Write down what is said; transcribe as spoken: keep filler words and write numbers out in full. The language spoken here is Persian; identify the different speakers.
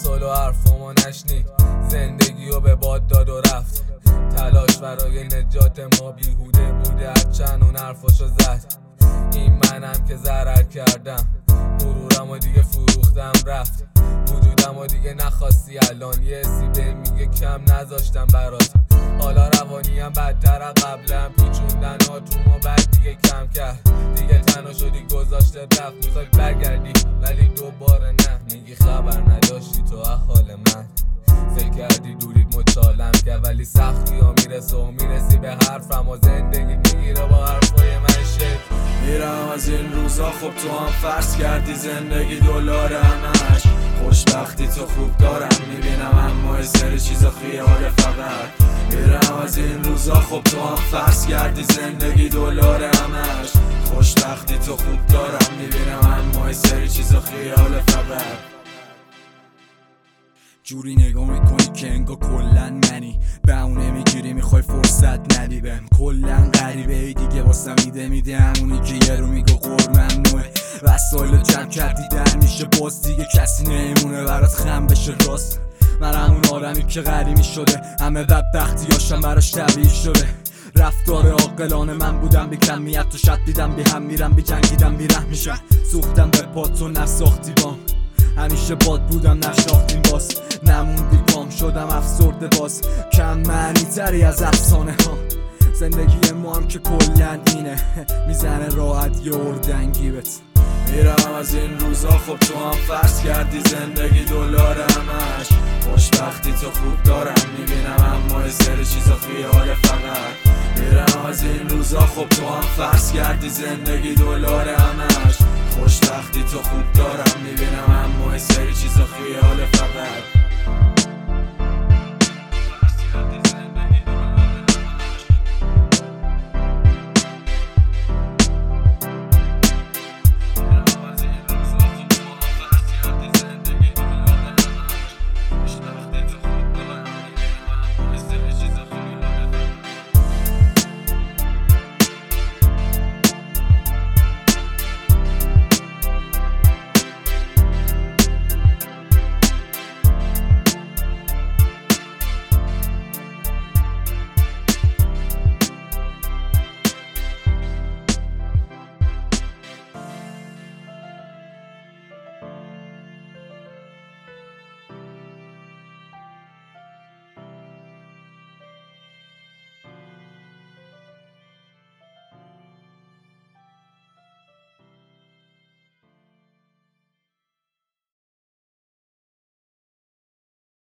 Speaker 1: سال و حرفمو نشنید، زندگی رو به باد داد و رفت. تلاش برای نجات ما بیهوده بوده، هرچند اون حرفاشو زد. این منم که ضرر کردم، غرورم و دیگه فروختم رفت. وجودم و دیگه نخواستی، الان یه سی به میگه کم نذاشتم برات. حالا روانیم بدتر قبلم، پیچوندن هاتون و بعد دیگه کم کرد. دیگه تنها شدی گذاشته رفت، میخوای برگردی ولی دوباره نه. میگی خبر نداشتی تو احوال من، فکر کردی دورید مچالم کرد، ولی سختی ها میرسه و میرسی به حرفم و زندگی میگیره با حرفای من شکل.
Speaker 2: میرم از این روزا، خب تو هم فرض کردی زندگی دلار همش. خوشبختی تو خوب دارم میبینم، اما یه سری چیزا خیال فقط. میرم از این روزا، خب تو هم فرض کردی زندگی دلار همش. خوشبختی تو خوب دارم میبینم، اما یه سری چیزا خیال فقط.
Speaker 3: جوری نگاه میکنی که انگار کلن منی، بهونه میگیری میخوای فرصت ندی بهم. کلن غریبه ای دیگه واسه میده میده همونی که یه رو میگو قور ممنوعه. وسایل جمع کردی در میشه باز، دیگه کسی نمیمونه برات خم بشه راست. من همون آدمی که غریمی شده، همه بدبختیاشم براش طبیعی شده. رفتار عاقلانه من بودم، بی کمیت و شد دیدم، بی هم میرم بی جنگیدم بی رحم میشم. سوختم به پات و نساختی بام، همیشه باد بودم نشناختیم باز. نموندی پام شدم افسرده باز، کم معنی تری از افسانه ها. زندگی ما هم که کلن اینه، میزنه راحت یه اردنگی بت.
Speaker 2: میرم از این روزا، خب تو هم فرض کردی زندگی دلار همش. خوشبختی تو خوب دارم میبینم، اما یه سری چیزا خیال فقط. میرم از این روزا، خب تو هم فرض کردی زندگی دلار همش. خوشبختی تو خوب دارم میبینم، اما یه سری چیزا خیال فقط.